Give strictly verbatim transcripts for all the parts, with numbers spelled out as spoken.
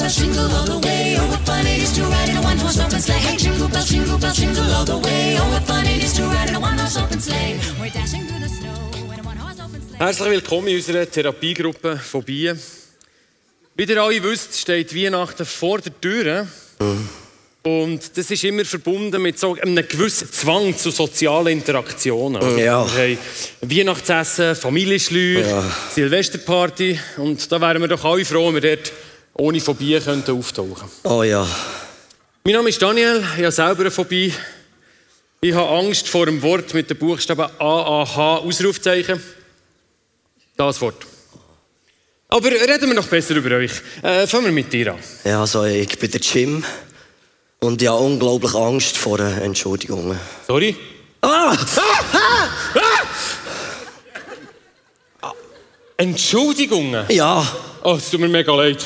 bells, jingle all the way. Oh, what fun it is to ride in a one-horse open sleigh. Hey, jingle bells, jingle bells, jingle all the way. Oh, what fun it is to ride in a one-horse open sleigh. We're dashing through the snow in a one-horse open sleigh. Herzlich willkommen in unserer Therapiegruppe Phobie. Wie ihr alle wisst, steht Weihnachten vor der Tür. Mhm. Und das ist immer verbunden mit so einem gewissen Zwang zu sozialen Interaktionen. Also ja. Wir haben Weihnachtsessen, Familienschläuche, ja. Silvesterparty. Und da wären wir doch alle froh, wenn wir dort ohne Phobie könnten auftauchen. Oh ja. Mein Name ist Daniel, ich habe selber eine Phobie. Ich habe Angst vor einem Wort mit den Buchstaben A A H, Ausrufzeichen. Das Wort. Aber reden wir noch besser über euch. Äh, fangen wir mit dir an. Ja, also ich bin der Jim. Und ich habe unglaublich Angst vor Entschuldigungen. Sorry? Ah! Ah! Ah! Entschuldigungen? Ja. Oh, es tut mir mega leid.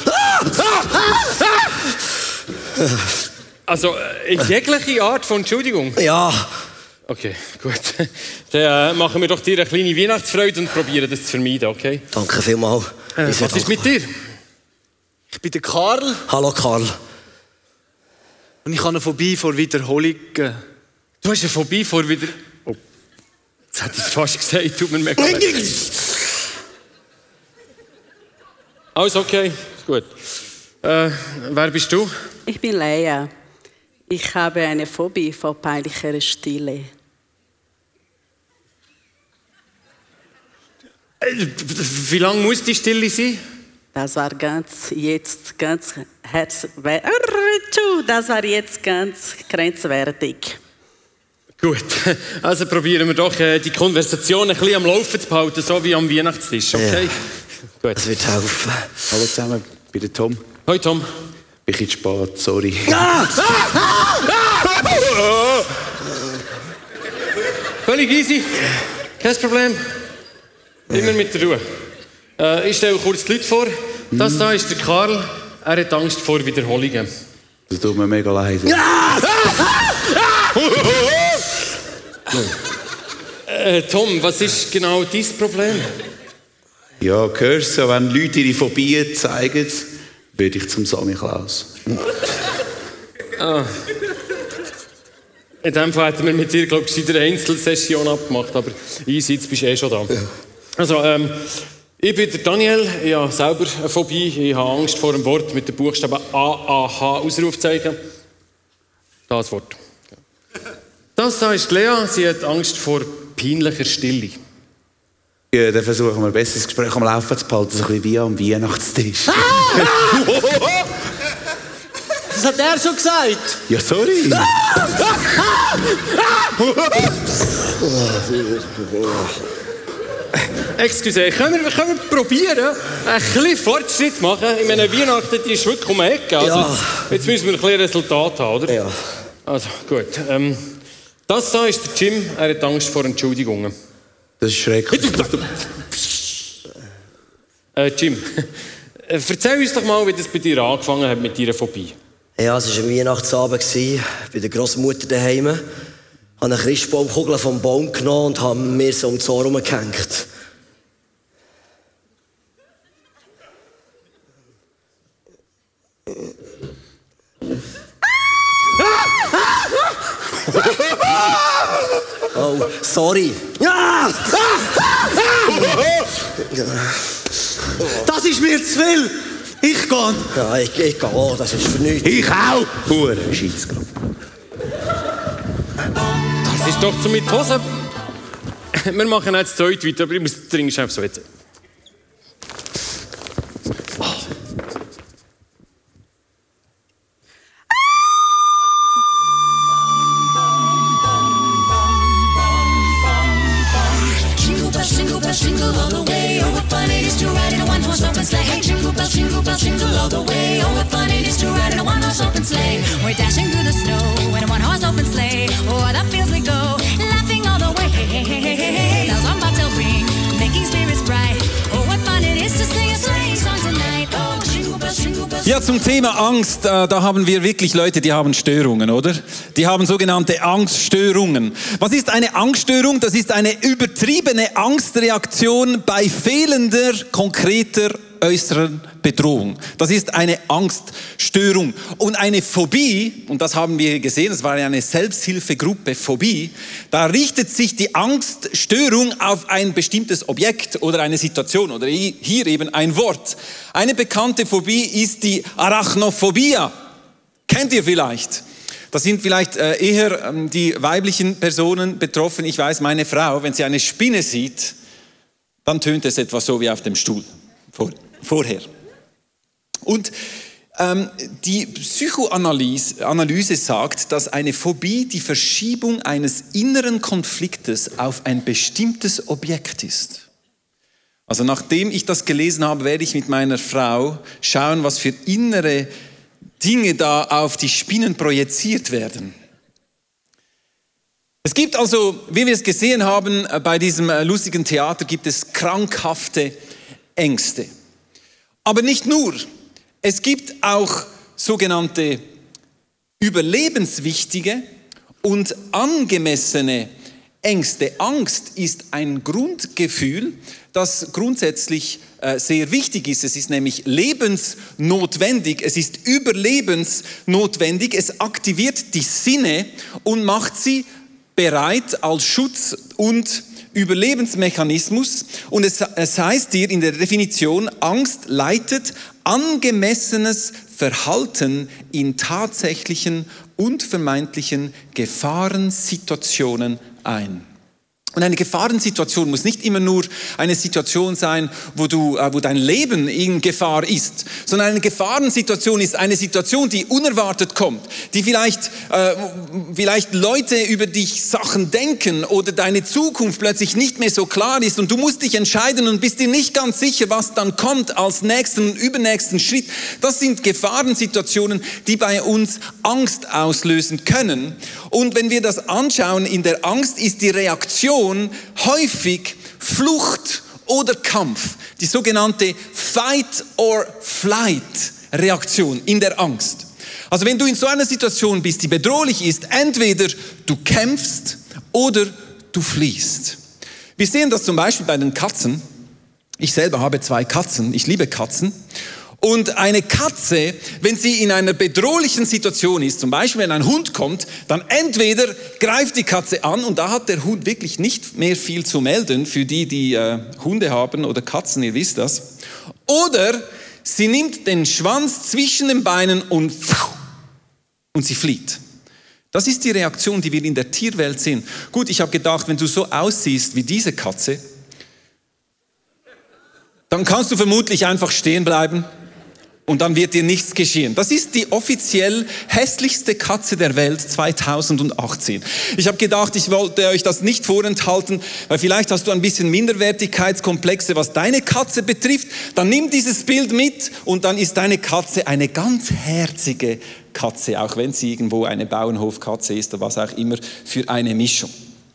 Also, äh, jegliche Art von Entschuldigung? Ja. Okay, gut. Dann äh, machen wir doch dir eine kleine Weihnachtsfreude und probieren das zu vermeiden, okay? Danke vielmals. Äh, was dankbar. Ist mit dir? Ich bin der Karl. Hallo Karl. Und ich habe eine Phobie vor Wiederholungen. Du hast eine Phobie vor Wieder... Oh, jetzt hätte ich es fast gesagt, tut mir mega leid. Alles okay, gut. Äh, wer bist du? Ich bin Leia. Ich habe eine Phobie vor peinlicher Stille. Wie lange muss die Stille sein? Das war ganz, jetzt ganz herz... Das war jetzt ganz grenzwertig. Gut, also probieren wir doch die Konversation ein bisschen am Laufen zu behalten, so wie am Weihnachtstisch, okay? Ja. Gut. Das wird helfen. Hallo zusammen, ich bin der Tom. Hoi Tom. Ich bin zu spät, sorry. Ah! Völlig easy, kein Problem. Immer mit der Ruhe. Äh, ich stelle kurz die Leute vor. Das hier ist der Karl. Er hat Angst vor Wiederholungen. Das tut mir mega leid. äh, Tom, was ist genau dein Problem? Ja, hörst du, wenn Leute ihre Phobien zeigen, werde ich zum Sammy Klaus. Ah. In dem Fall hätten wir mit dir, glaube ich, eine Einzelsession abgemacht, aber easy, jetzt bist du eh schon da. Also, ähm, ich bin der Daniel, ich habe selber eine Phobie, ich habe Angst vor einem Wort mit den Buchstaben A A H, Ausrufzeichen. Das Wort. Das da ist Lea, sie hat Angst vor peinlicher Stille. Ja, dann versuchen wir ein besseres Gespräch am Laufen zu behalten, so ein bisschen wie am Weihnachtstisch. Das hat er schon gesagt. Ja, sorry. Excuse, können wir, können wir probieren, ein bisschen Fortschritt machen? Ich meine, Weihnachten die ist wirklich um die Ecke. Also Ja. Jetzt müssen wir ein bisschen Resultat haben, oder? Ja. Also, gut. Ähm, das da ist der Jim, er hat Angst vor Entschuldigungen. Das ist schrecklich. Äh, Jim, erzähl uns doch mal, wie das bei dir angefangen hat mit deiner Phobie. Ja, es war ein Weihnachtsabend bei der Großmutter daheim. Ich habe eine Christbaumkugel vom Baum genommen und habe mir so um die Ohren herumgehängt. Oh, sorry. Ja! Das ist mir zu viel. Ich gehe. Ja, ich, ich gehe auch, das ist für nichts. Ich auch. Hure Scheissgruppe. Das ist doch zum mit Hose. Wir machen jetzt heute weiter, aber ich muss dringend schnell so jetzt. Jingle all the way, oh what fun it is to ride in a one-horse open sleigh. Hey, jingle bells, jingle bells, jingle all the way, oh what fun it is to ride in a one-horse open sleigh. We're dashing through the snow in a one-horse open sleigh. Oh, what up fields we go, laughing all the way. Hey, hey, hey, hey, hey, hey. Bells on bobtail ring, making spirits bright. Oh, what fun it is to sing a sleighing song tonight. Oh, jingle bells, jingle bells. Ja, zum Thema Angst, äh, da haben wir wirklich Leute, die haben Störungen, oder? Die haben sogenannte Angststörungen. Was ist eine Angststörung? Das ist eine übertriebene Angstreaktion bei fehlender konkreter äußeren Bedrohung. Das ist eine Angststörung. Und eine Phobie, und das haben wir gesehen, das war ja eine Selbsthilfegruppe, Phobie, da richtet sich die Angststörung auf ein bestimmtes Objekt oder eine Situation oder hier eben ein Wort. Eine bekannte Phobie ist die Arachnophobia. Kennt ihr vielleicht? Da sind vielleicht äh, eher ähm, die weiblichen Personen betroffen. Ich weiß, meine Frau, wenn sie eine Spinne sieht, dann tönt es etwa so wie auf dem Stuhl vor, vorher. Und ähm, die Psychoanalyse Analyse sagt, dass eine Phobie die Verschiebung eines inneren Konfliktes auf ein bestimmtes Objekt ist. Also nachdem ich das gelesen habe, werde ich mit meiner Frau schauen, was für innere Dinge da auf die Spinnen projiziert werden. Es gibt also, wie wir es gesehen haben, bei diesem lustigen Theater gibt es krankhafte Ängste. Aber nicht nur, es gibt auch sogenannte überlebenswichtige und angemessene Ängste. Angst ist ein Grundgefühl, das grundsätzlich äh, sehr wichtig ist. Es ist nämlich lebensnotwendig, es ist überlebensnotwendig, es aktiviert die Sinne und macht sie bereit als Schutz- und Überlebensmechanismus. Und es, es heißt hier in der Definition, Angst leitet angemessenes Verhalten in tatsächlichen und vermeintlichen Gefahrensituationen ein. Und eine Gefahrensituation muss nicht immer nur eine Situation sein, wo, du, wo dein Leben in Gefahr ist, sondern eine Gefahrensituation ist eine Situation, die unerwartet kommt, die vielleicht, äh, vielleicht Leute über dich Sachen denken oder deine Zukunft plötzlich nicht mehr so klar ist und du musst dich entscheiden und bist dir nicht ganz sicher, was dann kommt als nächsten und übernächsten Schritt. Das sind Gefahrensituationen, die bei uns Angst auslösen können. Und wenn wir das anschauen, in der Angst ist die Reaktion häufig Flucht oder Kampf, die sogenannte Fight-or-Flight-Reaktion in der Angst. Also wenn du in so einer Situation bist, die bedrohlich ist, entweder du kämpfst oder du fliehst. Wir sehen das zum Beispiel bei den Katzen. Ich selber habe zwei Katzen, ich liebe Katzen. Und eine Katze, wenn sie in einer bedrohlichen Situation ist, zum Beispiel wenn ein Hund kommt, dann entweder greift die Katze an und da hat der Hund wirklich nicht mehr viel zu melden, für die, die äh, Hunde haben oder Katzen, ihr wisst das. Oder sie nimmt den Schwanz zwischen den Beinen und, und sie flieht. Das ist die Reaktion, die wir in der Tierwelt sehen. Gut, ich habe gedacht, wenn du so aussiehst wie diese Katze, dann kannst du vermutlich einfach stehen bleiben. Und dann wird dir nichts geschehen. Das ist die offiziell hässlichste Katze der Welt zweitausendachtzehn. Ich habe gedacht, ich wollte euch das nicht vorenthalten, weil vielleicht hast du ein bisschen Minderwertigkeitskomplexe, was deine Katze betrifft. Dann nimm dieses Bild mit und dann ist deine Katze eine ganz herzige Katze, auch wenn sie irgendwo eine Bauernhofkatze ist oder was auch immer für eine Mischung.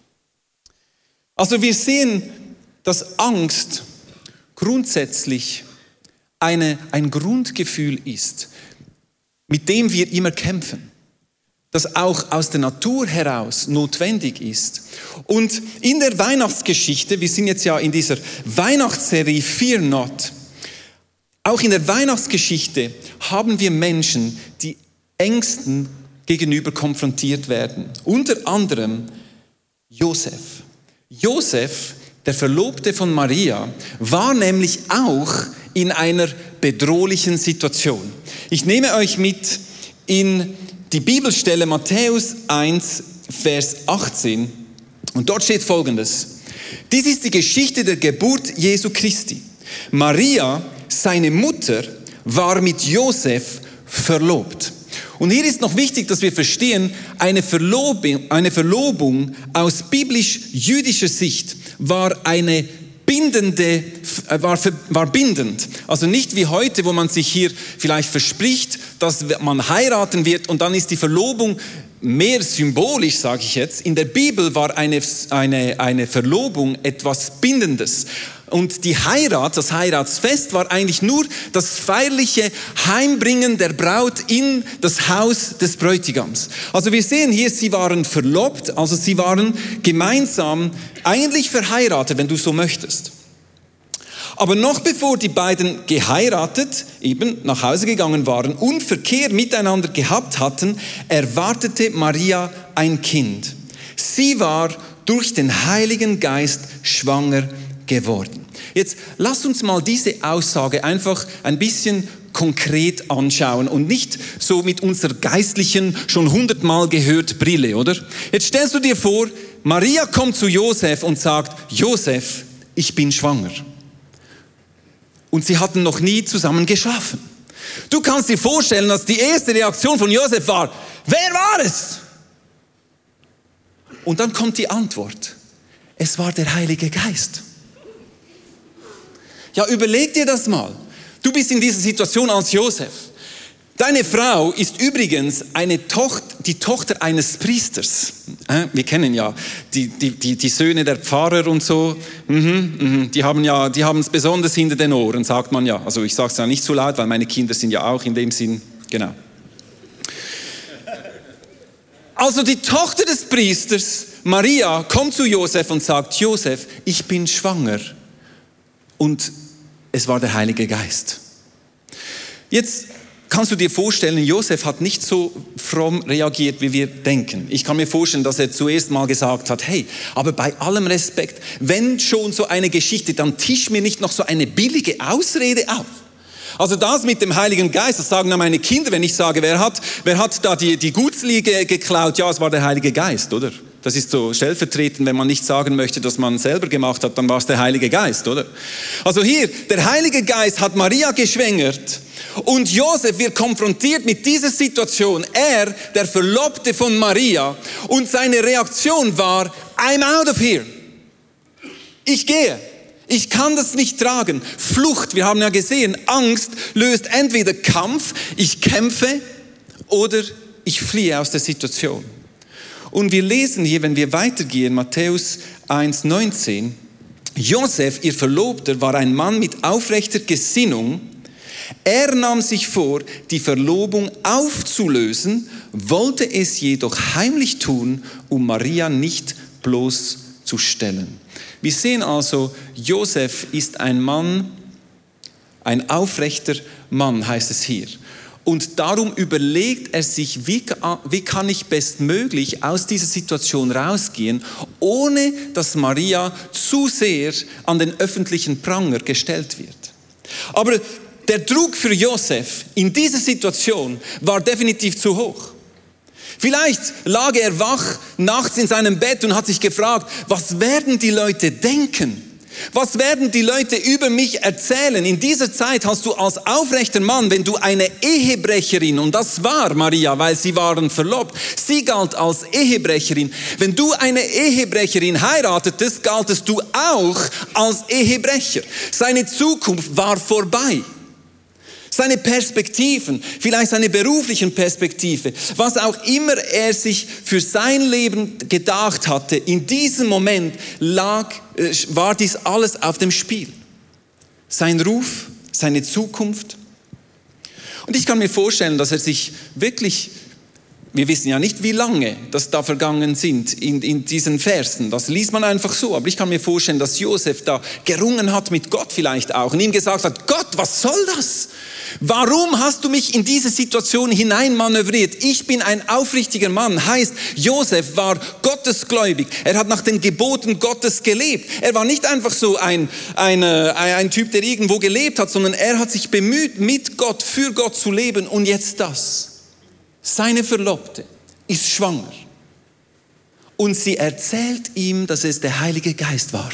Also wir sehen, dass Angst grundsätzlich Eine, ein Grundgefühl ist, mit dem wir immer kämpfen, das auch aus der Natur heraus notwendig ist. Und in der Weihnachtsgeschichte, wir sind jetzt ja in dieser Weihnachtsserie Fear Not, auch in der Weihnachtsgeschichte haben wir Menschen, die Ängsten gegenüber konfrontiert werden. Unter anderem Josef. Josef, der Verlobte von Maria, war nämlich auch in einer bedrohlichen Situation. Ich nehme euch mit in die Bibelstelle Matthäus eins, Vers achtzehn. Und dort steht Folgendes. Dies ist die Geschichte der Geburt Jesu Christi. Maria, seine Mutter, war mit Josef verlobt. Und hier ist noch wichtig, dass wir verstehen, eine Verlobung, eine Verlobung aus biblisch-jüdischer Sicht war eine bindende, war, war bindend. Also nicht wie heute, wo man sich hier vielleicht verspricht, dass man heiraten wird und dann ist die Verlobung mehr symbolisch, sage ich jetzt. In der Bibel war eine, eine, eine Verlobung etwas Bindendes. Und die Heirat, das Heiratsfest, war eigentlich nur das feierliche Heimbringen der Braut in das Haus des Bräutigams. Also wir sehen hier, sie waren verlobt, also sie waren gemeinsam eigentlich verheiratet, wenn du so möchtest. Aber noch bevor die beiden geheiratet, eben nach Hause gegangen waren und Verkehr miteinander gehabt hatten, erwartete Maria ein Kind. Sie war durch den Heiligen Geist schwanger geworden. Jetzt lasst uns mal diese Aussage einfach ein bisschen konkret anschauen und nicht so mit unserer geistlichen, schon hundertmal gehört Brille, oder? Jetzt stellst du dir vor, Maria kommt zu Josef und sagt, Josef, ich bin schwanger. Und sie hatten noch nie zusammen geschlafen. Du kannst dir vorstellen, dass die erste Reaktion von Josef war, wer war es? Und dann kommt die Antwort, es war der Heilige Geist. Ja, überleg dir das mal. Du bist in dieser Situation als Josef. Deine Frau ist übrigens eine Tochter, die Tochter eines Priesters. Wir kennen ja die, die, die, die Söhne der Pfarrer und so. Mhm, die haben ja, die haben es besonders hinter den Ohren, sagt man ja. Also ich sage es ja nicht zu laut, weil meine Kinder sind ja auch in dem Sinn, genau. Also die Tochter des Priesters, Maria, kommt zu Josef und sagt, Josef, ich bin schwanger. Und es war der Heilige Geist. Jetzt kannst du dir vorstellen, Josef hat nicht so fromm reagiert, wie wir denken. Ich kann mir vorstellen, dass er zuerst mal gesagt hat, hey, aber bei allem Respekt, wenn schon so eine Geschichte, dann tisch mir nicht noch so eine billige Ausrede auf. Also das mit dem Heiligen Geist, das sagen ja meine Kinder, wenn ich sage, wer hat, wer hat da die, die Gutsliege geklaut? Ja, es war der Heilige Geist, oder? Das ist so stellvertretend, wenn man nicht sagen möchte, dass man selber gemacht hat, dann war es der Heilige Geist, oder? Also hier, der Heilige Geist hat Maria geschwängert und Josef wird konfrontiert mit dieser Situation. Er, der Verlobte von Maria, und seine Reaktion war, I'm out of here. Ich gehe. Ich kann das nicht tragen. Flucht, wir haben ja gesehen, Angst löst entweder Kampf, ich kämpfe, oder ich fliehe aus der Situation. Und wir lesen hier, wenn wir weitergehen, Matthäus eins neunzehn, Josef, ihr Verlobter, war ein Mann mit aufrechter Gesinnung. Er nahm sich vor, die Verlobung aufzulösen, wollte es jedoch heimlich tun, um Maria nicht bloßzustellen. Wir sehen also, Josef ist ein Mann, ein aufrechter Mann, heißt es hier. Und darum überlegt er sich, wie, wie kann ich bestmöglich aus dieser Situation rausgehen, ohne dass Maria zu sehr an den öffentlichen Pranger gestellt wird. Aber der Druck für Josef in dieser Situation war definitiv zu hoch. Vielleicht lag er wach nachts in seinem Bett und hat sich gefragt, was werden die Leute denken? Was werden die Leute über mich erzählen? In dieser Zeit hast du als aufrechter Mann, wenn du eine Ehebrecherin, und das war Maria, weil sie waren verlobt, sie galt als Ehebrecherin. Wenn du eine Ehebrecherin heiratetest, galtest du auch als Ehebrecher. Seine Zukunft war vorbei. Seine Perspektiven, vielleicht seine beruflichen Perspektive, was auch immer er sich für sein Leben gedacht hatte, in diesem Moment lag, war dies alles auf dem Spiel. Sein Ruf, seine Zukunft. Und ich kann mir vorstellen, dass er sich wirklich, wir wissen ja nicht, wie lange das da vergangen sind in, in diesen Versen. Das liest man einfach so. Aber ich kann mir vorstellen, dass Josef da gerungen hat mit Gott vielleicht auch und ihm gesagt hat, Gott, was soll das? Warum hast du mich in diese Situation hineinmanövriert? Ich bin ein aufrichtiger Mann. Heißt, Josef war gottesgläubig. Er hat nach den Geboten Gottes gelebt. Er war nicht einfach so ein, ein, ein Typ, der irgendwo gelebt hat, sondern er hat sich bemüht, mit Gott, für Gott zu leben. Und jetzt das. Seine Verlobte ist schwanger. Und sie erzählt ihm, dass es der Heilige Geist war.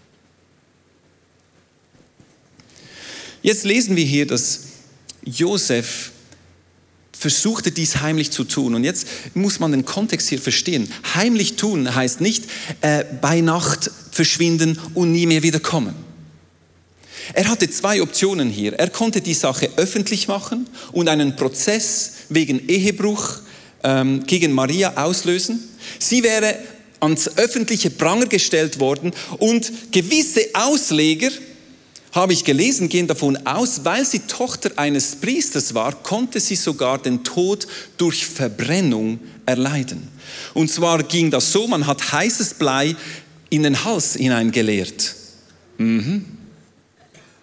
Jetzt lesen wir hier, dass Josef versuchte dies heimlich zu tun. Und jetzt muss man den Kontext hier verstehen. Heimlich tun heißt nicht äh, bei Nacht verschwinden und nie mehr wiederkommen. Er hatte zwei Optionen hier. Er konnte die Sache öffentlich machen und einen Prozess wegen Ehebruch ähm, gegen Maria auslösen. Sie wäre ans öffentliche Pranger gestellt worden und gewisse Ausleger, habe ich gelesen, gehen davon aus, weil sie Tochter eines Priesters war, konnte sie sogar den Tod durch Verbrennung erleiden. Und zwar ging das so, man hat heißes Blei in den Hals hineingeleert. Mhm.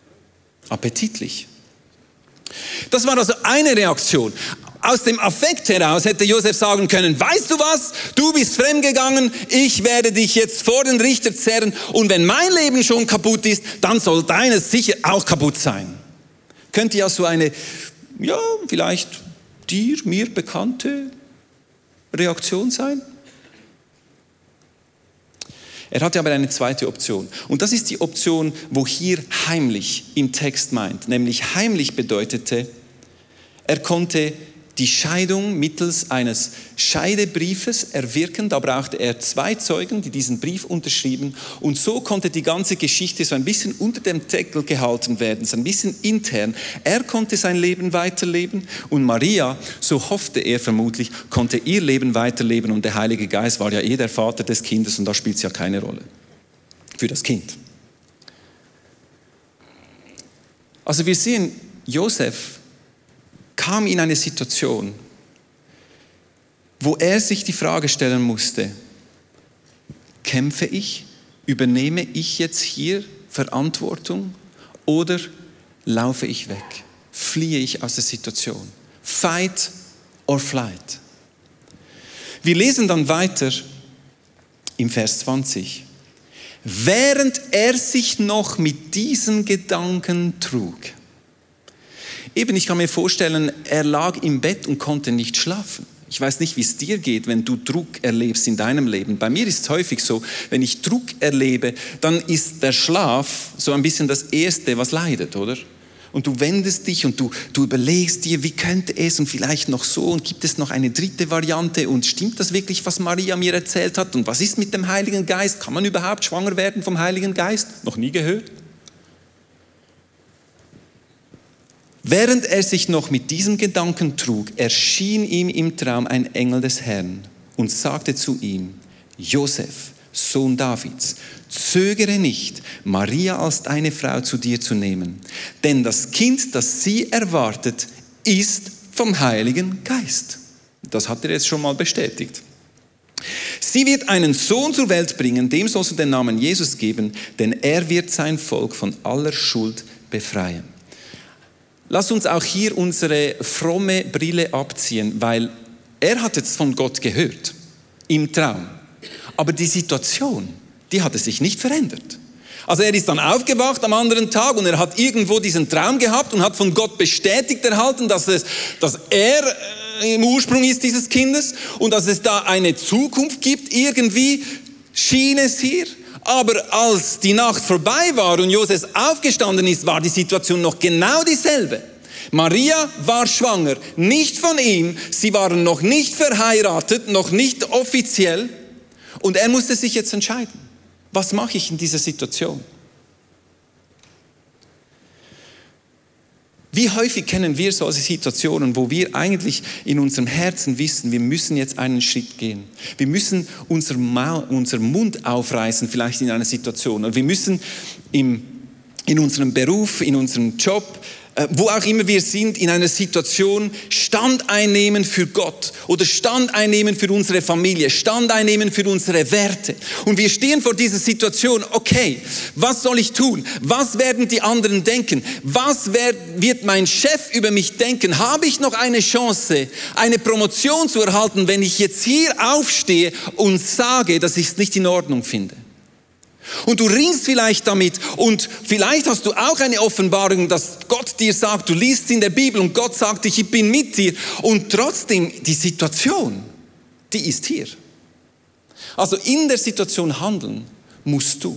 appetitlich. Das war also eine Reaktion. Aus dem Affekt heraus hätte Josef sagen können, weißt du was, du bist fremdgegangen, ich werde dich jetzt vor den Richter zerren und wenn mein Leben schon kaputt ist, dann soll deines sicher auch kaputt sein. Könnte ja so eine, ja, vielleicht dir, mir bekannte Reaktion sein. Er hatte aber eine zweite Option. Und das ist die Option, wo hier heimlich im Text meint. Nämlich heimlich bedeutete, er konnte die Scheidung mittels eines Scheidebriefes erwirken. Da brauchte er zwei Zeugen, die diesen Brief unterschrieben. Und so konnte die ganze Geschichte so ein bisschen unter dem Deckel gehalten werden, so ein bisschen intern. Er konnte sein Leben weiterleben und Maria, so hoffte er vermutlich, konnte ihr Leben weiterleben. Und der Heilige Geist war ja eh der Vater des Kindes und da spielt es ja keine Rolle für das Kind. Also wir sehen, Josef kam in eine Situation, wo er sich die Frage stellen musste, kämpfe ich, übernehme ich jetzt hier Verantwortung oder laufe ich weg, fliehe ich aus der Situation? Fight or flight. Wir lesen dann weiter im Vers zwanzig. Während er sich noch mit diesen Gedanken trug. Eben, ich kann mir vorstellen, er lag im Bett und konnte nicht schlafen. Ich weiß nicht, wie es dir geht, wenn du Druck erlebst in deinem Leben. Bei mir ist es häufig so, wenn ich Druck erlebe, dann ist der Schlaf so ein bisschen das Erste, was leidet, oder? Und du wendest dich und du, du überlegst dir, wie könnte es und vielleicht noch so und gibt es noch eine dritte Variante und stimmt das wirklich, was Maria mir erzählt hat und was ist mit dem Heiligen Geist? Kann man überhaupt schwanger werden vom Heiligen Geist? Noch nie gehört? Während er sich noch mit diesem Gedanken trug, erschien ihm im Traum ein Engel des Herrn und sagte zu ihm, Josef, Sohn Davids, zögere nicht, Maria als deine Frau zu dir zu nehmen, denn das Kind, das sie erwartet, ist vom Heiligen Geist. Das hat er jetzt schon mal bestätigt. Sie wird einen Sohn zur Welt bringen, dem sollst du den Namen Jesus geben, denn er wird sein Volk von aller Schuld befreien. Lass uns auch hier unsere fromme Brille abziehen, weil er hat jetzt von Gott gehört, im Traum. Aber die Situation, die hatte sich nicht verändert. Also er ist dann aufgewacht am anderen Tag und er hat irgendwo diesen Traum gehabt und hat von Gott bestätigt erhalten, dass, es, dass er im Ursprung ist dieses Kindes und dass es da eine Zukunft gibt. Irgendwie schien es hier. Aber als die Nacht vorbei war und Josef aufgestanden ist, war die Situation noch genau dieselbe. Maria war schwanger, nicht von ihm, sie waren noch nicht verheiratet, noch nicht offiziell. Und er musste sich jetzt entscheiden, was mache ich in dieser Situation? Wie häufig kennen wir solche Situationen, wo wir eigentlich in unserem Herzen wissen, wir müssen jetzt einen Schritt gehen. Wir müssen unser Maul, unser Mund aufreißen, vielleicht in einer Situation. Oder wir müssen im, in unserem Beruf, in unserem Job, wo auch immer wir sind, in einer Situation Stand einnehmen für Gott oder Stand einnehmen für unsere Familie, Stand einnehmen für unsere Werte. Und wir stehen vor dieser Situation, okay, was soll ich tun? Was werden die anderen denken? Was wird mein Chef über mich denken? Habe ich noch eine Chance, eine Promotion zu erhalten, wenn ich jetzt hier aufstehe und sage, dass ich es nicht in Ordnung finde? Und du ringst vielleicht damit und vielleicht hast du auch eine Offenbarung, dass Gott dir sagt, du liest in der Bibel und Gott sagt, ich bin mit dir und trotzdem die Situation, die ist hier. Also in der Situation handeln musst du.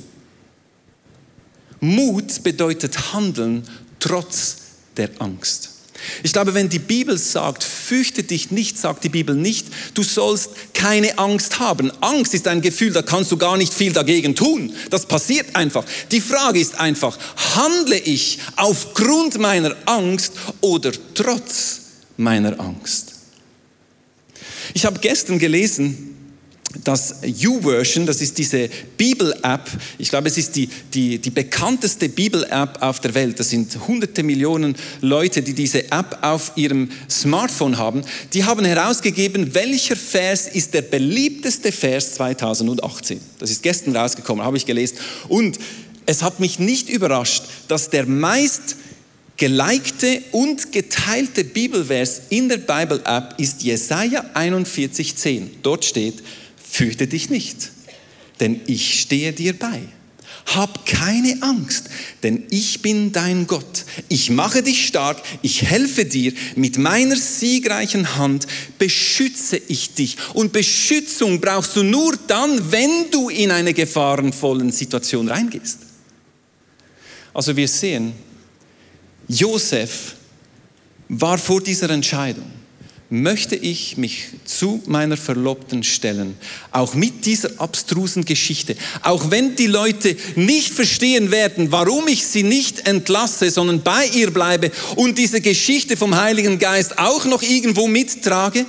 Mut bedeutet handeln trotz der Angst. Ich glaube, wenn die Bibel sagt, fürchte dich nicht, sagt die Bibel nicht, du sollst keine Angst haben. Angst ist ein Gefühl, da kannst du gar nicht viel dagegen tun. Das passiert einfach. Die Frage ist einfach, handle ich aufgrund meiner Angst oder trotz meiner Angst? Ich habe gestern gelesen, das YouVersion, das ist diese Bibel-App, ich glaube, es ist die, die, die bekannteste Bibel-App auf der Welt. Das sind hunderte Millionen Leute, die diese App auf ihrem Smartphone haben. Die haben herausgegeben, welcher Vers ist der beliebteste Vers zweitausendachtzehn. Das ist gestern rausgekommen, habe ich gelesen. Und es hat mich nicht überrascht, dass der meist gelikte und geteilte Bibelvers in der Bible-App ist Jesaja einundvierzig zehn. Dort steht, fürchte dich nicht, denn ich stehe dir bei. Hab keine Angst, denn ich bin dein Gott. Ich mache dich stark, ich helfe dir. Mit meiner siegreichen Hand beschütze ich dich. Und Beschützung brauchst du nur dann, wenn du in eine gefahrenvolle Situation reingehst. Also wir sehen, Josef war vor dieser Entscheidung. Möchte ich mich zu meiner Verlobten stellen, auch mit dieser abstrusen Geschichte, auch wenn die Leute nicht verstehen werden, warum ich sie nicht entlasse, sondern bei ihr bleibe und diese Geschichte vom Heiligen Geist auch noch irgendwo mittrage?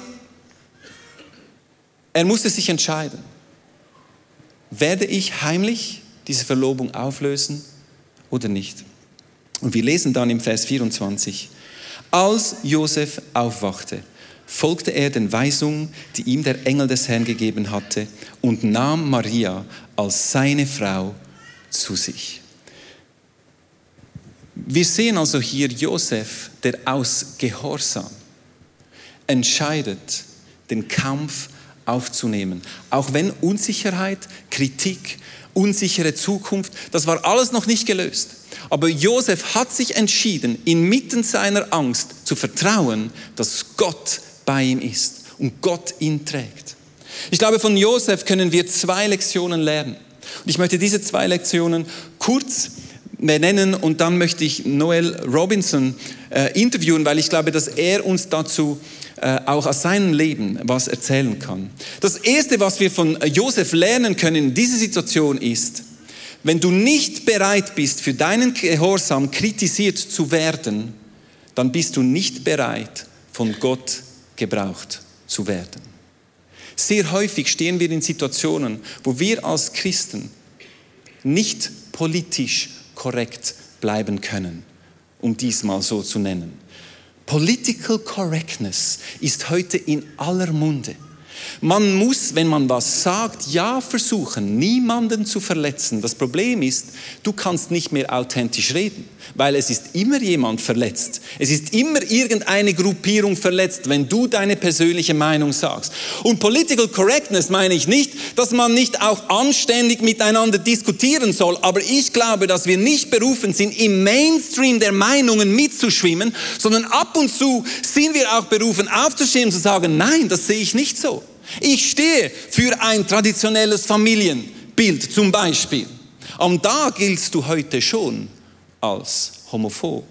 Er musste sich entscheiden. Werde ich heimlich diese Verlobung auflösen oder nicht? Und wir lesen dann im Vers vierundzwanzig, als Josef aufwachte, folgte er den Weisungen, die ihm der Engel des Herrn gegeben hatte, und nahm Maria als seine Frau zu sich. Wir sehen also hier Josef, der aus Gehorsam entscheidet, den Kampf aufzunehmen. Auch wenn Unsicherheit, Kritik, unsichere Zukunft, das war alles noch nicht gelöst. Aber Josef hat sich entschieden, inmitten seiner Angst zu vertrauen, dass Gott bei ihm ist und Gott ihn trägt. Ich glaube, von Josef können wir zwei Lektionen lernen. Und ich möchte diese zwei Lektionen kurz benennen und dann möchte ich Noel Robinson äh, interviewen, weil ich glaube, dass er uns dazu äh, auch aus seinem Leben was erzählen kann. Das Erste, was wir von Josef lernen können in dieser Situation ist, wenn du nicht bereit bist, für deinen Gehorsam kritisiert zu werden, dann bist du nicht bereit, von Gott gebraucht zu werden. Sehr häufig stehen wir in Situationen, wo wir als Christen nicht politisch korrekt bleiben können, um dies mal so zu nennen. Political Correctness ist heute in aller Munde. Man muss, wenn man was sagt, ja versuchen, niemanden zu verletzen. Das Problem ist, du kannst nicht mehr authentisch reden, weil es ist immer jemand verletzt. Es ist immer irgendeine Gruppierung verletzt, wenn du deine persönliche Meinung sagst. Und Political Correctness meine ich nicht, dass man nicht auch anständig miteinander diskutieren soll, aber ich glaube, dass wir nicht berufen sind, im Mainstream der Meinungen mitzuschwimmen, sondern ab und zu sind wir auch berufen, aufzustehen und zu sagen, nein, das sehe ich nicht so. Ich stehe für ein traditionelles Familienbild zum Beispiel. Und da giltst du heute schon als homophob,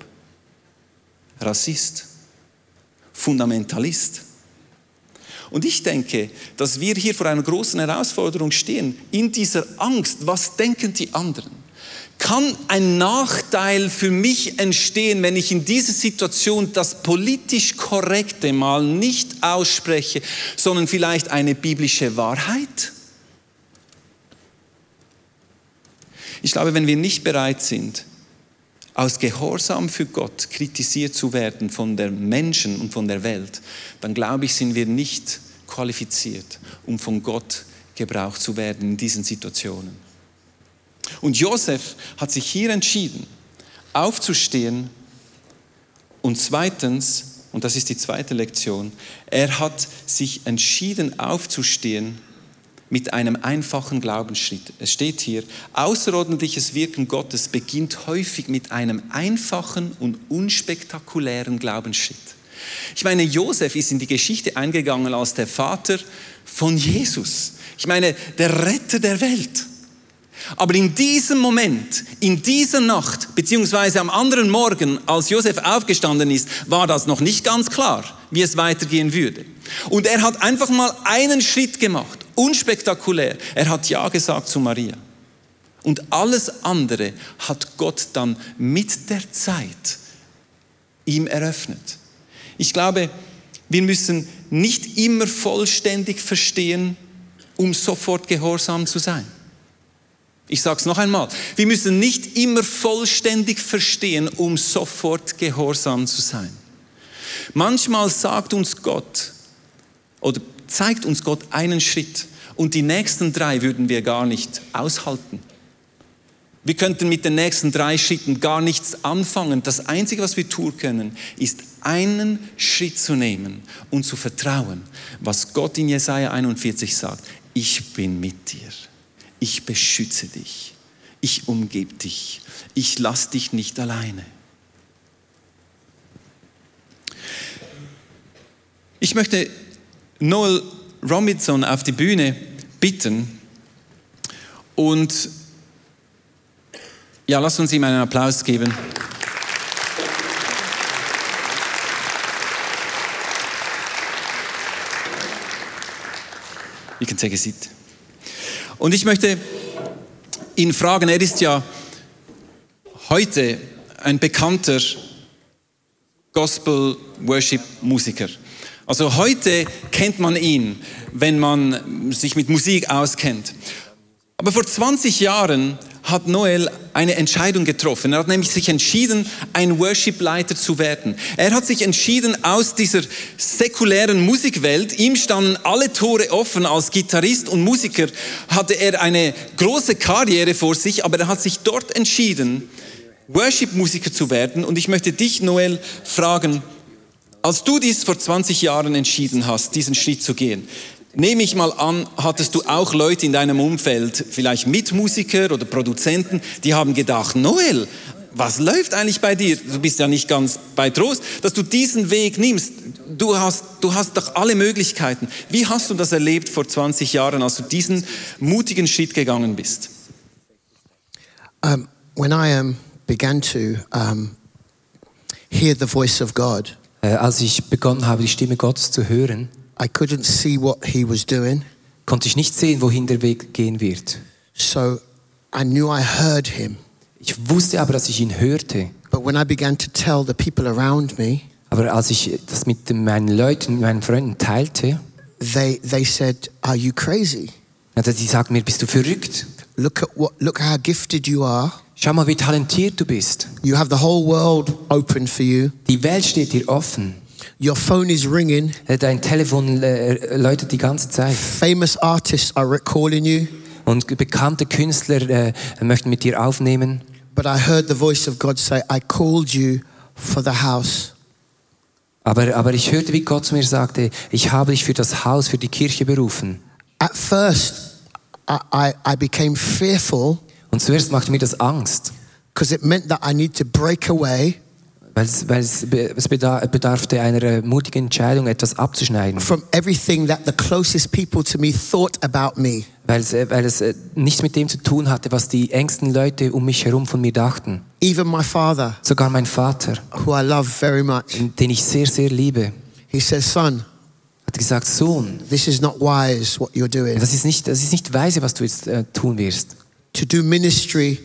Rassist, Fundamentalist. Und ich denke, dass wir hier vor einer großen Herausforderung stehen, in dieser Angst, was denken die anderen? Kann ein Nachteil für mich entstehen, wenn ich in dieser Situation das politisch Korrekte mal nicht ausspreche, sondern vielleicht eine biblische Wahrheit? Ich glaube, wenn wir nicht bereit sind, aus Gehorsam für Gott kritisiert zu werden von den Menschen und von der Welt, dann glaube ich, sind wir nicht qualifiziert, um von Gott gebraucht zu werden in diesen Situationen. Und Josef hat sich hier entschieden, aufzustehen und zweitens, und das ist die zweite Lektion, er hat sich entschieden aufzustehen mit einem einfachen Glaubensschritt. Es steht hier, außerordentliches Wirken Gottes beginnt häufig mit einem einfachen und unspektakulären Glaubensschritt. Ich meine, Josef ist in die Geschichte eingegangen als der Vater von Jesus. Ich meine, der Retter der Welt. Aber in diesem Moment, in dieser Nacht, beziehungsweise am anderen Morgen, als Josef aufgestanden ist, war das noch nicht ganz klar, wie es weitergehen würde. Und er hat einfach mal einen Schritt gemacht, unspektakulär. Er hat Ja gesagt zu Maria. Und alles andere hat Gott dann mit der Zeit ihm eröffnet. Ich glaube, wir müssen nicht immer vollständig verstehen, um sofort gehorsam zu sein. Ich sage es noch einmal, wir müssen nicht immer vollständig verstehen, um sofort gehorsam zu sein. Manchmal sagt uns Gott oder zeigt uns Gott einen Schritt und die nächsten drei würden wir gar nicht aushalten. Wir könnten mit den nächsten drei Schritten gar nichts anfangen. Das Einzige, was wir tun können, ist einen Schritt zu nehmen und zu vertrauen, was Gott in Jesaja einundvierzig sagt. Ich bin mit dir. Ich beschütze dich. Ich umgebe dich. Ich lasse dich nicht alleine. Ich möchte Noel Robinson auf die Bühne bitten und ja, lasst uns ihm einen Applaus geben. You can take a seat. Und ich möchte ihn fragen, er ist ja heute ein bekannter Gospel-Worship-Musiker. Also heute kennt man ihn, wenn man sich mit Musik auskennt. Aber vor zwanzig Jahren hat Noel eine Entscheidung getroffen. Er hat nämlich sich entschieden, ein Worship-Leiter zu werden. Er hat sich entschieden, aus dieser säkulären Musikwelt, ihm standen alle Tore offen als Gitarrist und Musiker, hatte er eine große Karriere vor sich, aber er hat sich dort entschieden, Worship-Musiker zu werden. Und ich möchte dich, Noel, fragen, als du dies vor zwanzig Jahren entschieden hast, diesen Schritt zu gehen, nehme ich mal an, hattest du auch Leute in deinem Umfeld, vielleicht Mitmusiker oder Produzenten, die haben gedacht, Noel, was läuft eigentlich bei dir? Du bist ja nicht ganz bei Trost, dass du diesen Weg nimmst. Du hast, du hast doch alle Möglichkeiten. Wie hast du das erlebt vor zwanzig Jahren, als du diesen mutigen Schritt gegangen bist? Um, when I um, began to um, hear the voice of God, Äh, als ich begonnen habe, die Stimme Gottes zu hören, I couldn't see what he was doing. konnte ich nicht sehen, wohin der Weg gehen wird. So I knew I heard him. Ich wusste aber, dass ich ihn hörte. But when I began to tell the people around me, Aber als ich das mit meinen Leuten, meinen Freunden teilte, they they said, "Are you crazy? also die sagten mir, bist du verrückt? Look at what look how gifted you are. Schau mal, wie talentiert du bist. You have the whole world open for you. Die Welt steht dir offen. Your phone is ringing. Dein Telefon äh, läutet die ganze Zeit. Famous artists are calling you." Und bekannte Künstler äh, möchten mit dir aufnehmen. But I heard the voice of God say, "I called you for the house." Aber, aber ich hörte, wie Gott zu mir sagte, ich habe dich für das Haus, für die Kirche berufen. At first, I, I, I became fearful. Und zuerst machte mir das Angst. Because it meant that I need to break away. Weil es, weil es, es bedarfte einer mutigen Entscheidung, etwas abzuschneiden. From everything that the closest people to me thought about me. Weil es, weil es nichts mit dem zu tun hatte, was die engsten Leute um mich herum von mir dachten. Even my father. Sogar mein Vater, who I love very much. Den ich sehr, sehr liebe. He says, "Son, hat gesagt, Sohn, this is not wise what you're doing. Das ist nicht, das ist nicht weise, was du jetzt äh, tun wirst. To do ministry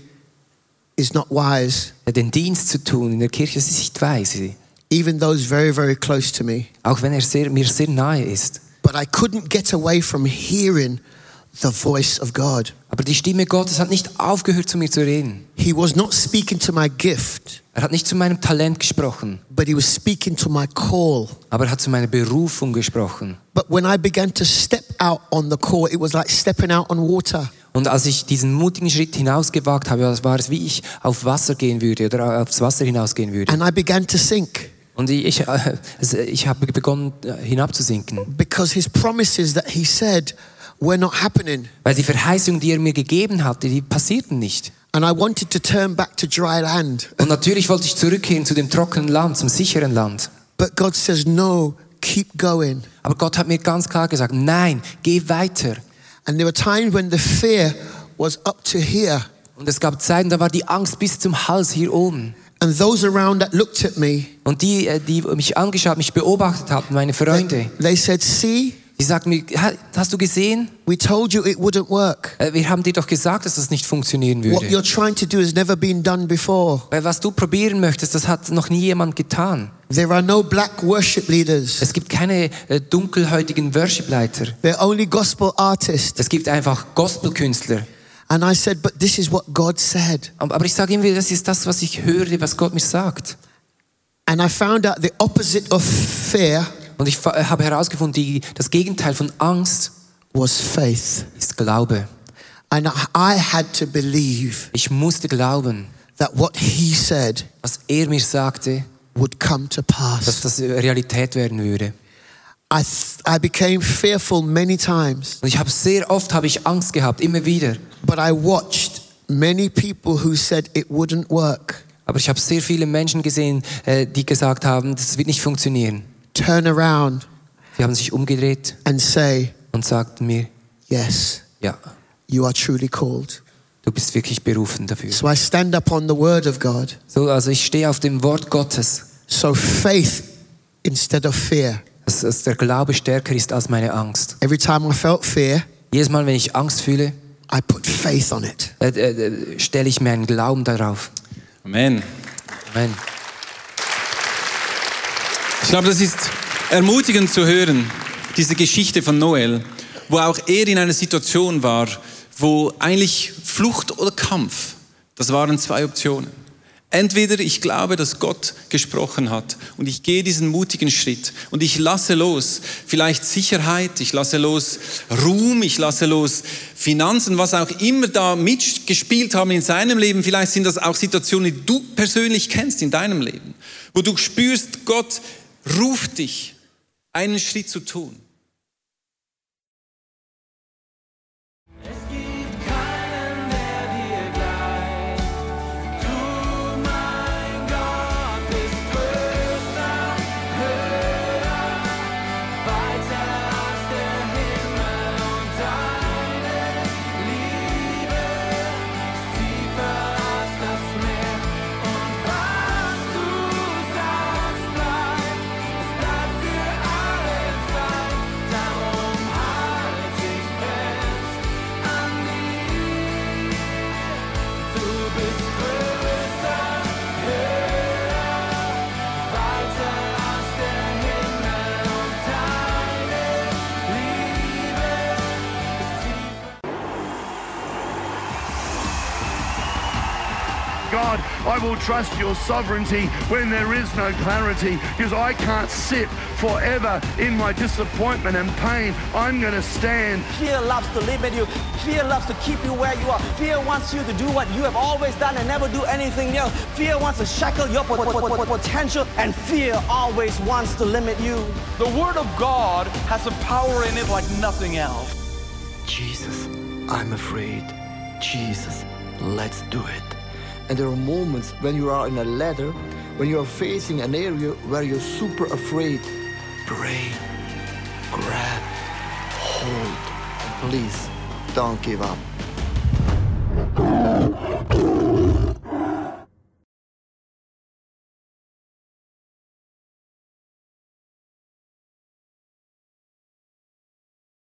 is not wise. Den Dienst zu tun in der Kirche, das ist nicht weise. Even those very, very close to me. Auch wenn er sehr, mir sehr nahe ist. But I couldn't get away from hearing the voice of God. Aber die Stimme Gottes hat nicht aufgehört, zu mir zu reden. He was not speaking to my gift. Er hat nicht zu meinem Talent gesprochen. But he was speaking to my call. Aber er hat zu meiner Berufung gesprochen. But when I began to step out on the call, it was like stepping out on water. Und als ich diesen mutigen Schritt hinausgewagt habe, war es wie ich auf Wasser gehen würde oder aufs Wasser hinausgehen würde. And I began to sink. Und ich, ich, ich habe begonnen hinabzusinken. Because his promises that he said were not happening. Weil die Verheißungen, die er mir gegeben hatte, die passierten nicht. And I wanted to turn back to dry land. Und natürlich wollte ich zurückkehren zu dem trockenen Land, zum sicheren Land. But God says, "No, keep going." Aber Gott hat mir ganz klar gesagt, nein, geh weiter. And there were times when the fear was up to here. Und es gab Zeiten, da war die Angst bis zum Hals hier oben. And those around that looked at me, und die, die mich angeschaut, mich beobachtet haben, meine Freunde, they, they said, "See, die sagten mir, hast du gesehen? We told you it wouldn't work. Wir haben dir doch gesagt, dass das nicht funktionieren würde. What you're trying to do has never been done before." Weil was du probieren möchtest, das hat noch nie jemand getan. There are no black worship leaders. Es gibt keine äh, dunkelhäutigen Worshipleiter. They're only gospel artists. Es gibt einfach Gospelkünstler. And I said, but this is what God said. Aber ich sage ihm, das ist das, was ich höre, was Gott mir sagt. And I found out the opposite of fear. Und ich habe herausgefunden, die, das Gegenteil von Angst was faith. Ist Glaube. And I had to believe Ich musste glauben, that what he said was er mir sagte, would come to pass. dass das Realität werden würde. I, th- I became fearful many times, Und ich habe sehr oft habe ich Angst gehabt, immer wieder. but I watched many people who said it wouldn't work Aber ich habe sehr viele Menschen gesehen, äh, die gesagt haben, das wird nicht funktionieren. turn around Die haben sich umgedreht and say, und sagten mir, yes, ja, you are truly called. du bist wirklich berufen dafür. So I stand up on the word of God. So, also ich stehe auf dem Wort Gottes, So faith instead of fear. dass, dass der Glaube stärker ist als meine Angst. Every time I felt fear, Jedes Mal, wenn ich Angst fühle, I put faith on it. äh, äh, stelle ich mir einen Glauben darauf. Amen. Amen. Ich glaube, das ist ermutigend zu hören, diese Geschichte von Noel, wo auch er in einer Situation war, wo eigentlich Flucht oder Kampf, das waren zwei Optionen. Entweder ich glaube, dass Gott gesprochen hat und ich gehe diesen mutigen Schritt und ich lasse los, vielleicht Sicherheit, ich lasse los Ruhm, ich lasse los Finanzen, was auch immer da mitgespielt haben in seinem Leben. Vielleicht sind das auch Situationen, die du persönlich kennst in deinem Leben, wo du spürst, Gott ruft dich, einen Schritt zu tun. God, I will trust your sovereignty when there is no clarity, because I can't sit forever in my disappointment and pain. I'm going to stand. Fear loves to limit you. Fear loves to keep you where you are. Fear wants you to do what you have always done and never do anything else. Fear wants to shackle your po- po- po- potential, and fear always wants to limit you. The Word of God has a power in it like nothing else. Jesus, I'm afraid. Jesus, let's do it. And there are moments when you are in a ladder, when you are facing an area where you're super afraid. Pray, grab, hold, and please don't give up.